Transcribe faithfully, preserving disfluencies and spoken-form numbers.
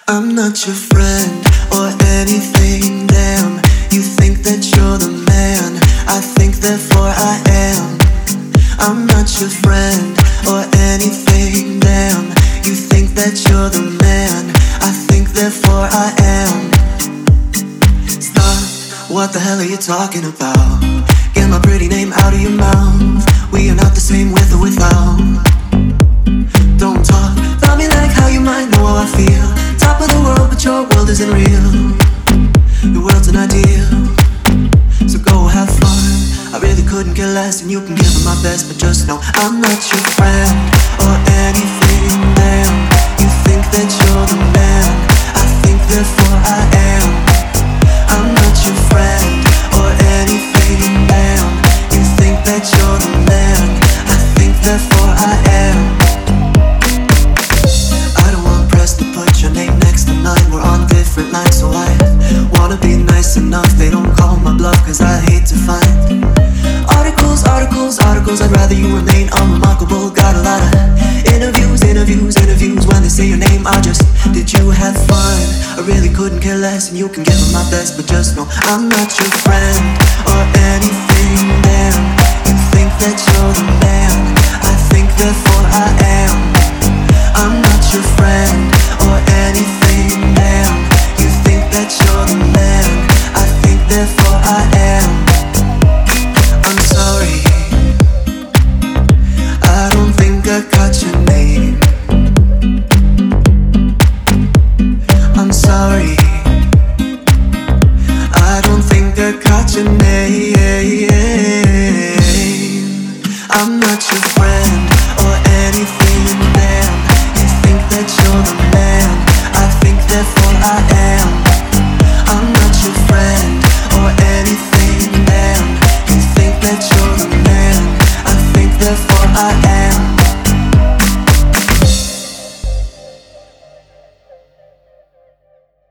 I'm not your friend or anything, damn. You think that you're the man, I think therefore I am. I'm not your friend or anything, damn. You think that you're the man, I think therefore I am. Stop, what the hell are you talking about? Get my pretty name out of your mouth. We are not the same with or without. Don't talk about me like how you might know how I feel. Top of the world, but your world isn't real. Your world's an ideal, so go have fun. I really couldn't care less, and you can give it my best, but just know I'm not your friend or anything, damn. You think that you're the man, I think therefore I am. I'm not your friend or anything, damn. You think that you're the man, I think therefore I am. I don't want press to put your name next to mine. We're on different lines, so I wanna be nice enough. They don't call my bluff, cause I hate to find Articles, articles, articles, I'd rather you remain unremarkable. Got a lot of interviews, interviews, interviews. When they say your name, I just, did you have fun? I really couldn't care less, and you can give it my best, but just know I'm not your friend or anything, damn. You think that you're the man, I think therefore I am. I'm not your friend or anything, damn. You think that you're the man, I think therefore I am. I'm sorry, I don't think I got your name. I'm sorry, I don't think I got your name. I'm not your friend or anything, damn. You think that you're the man, I think therefore I am. I'm not your friend or anything, damn. You think that you're the man, I think therefore I am.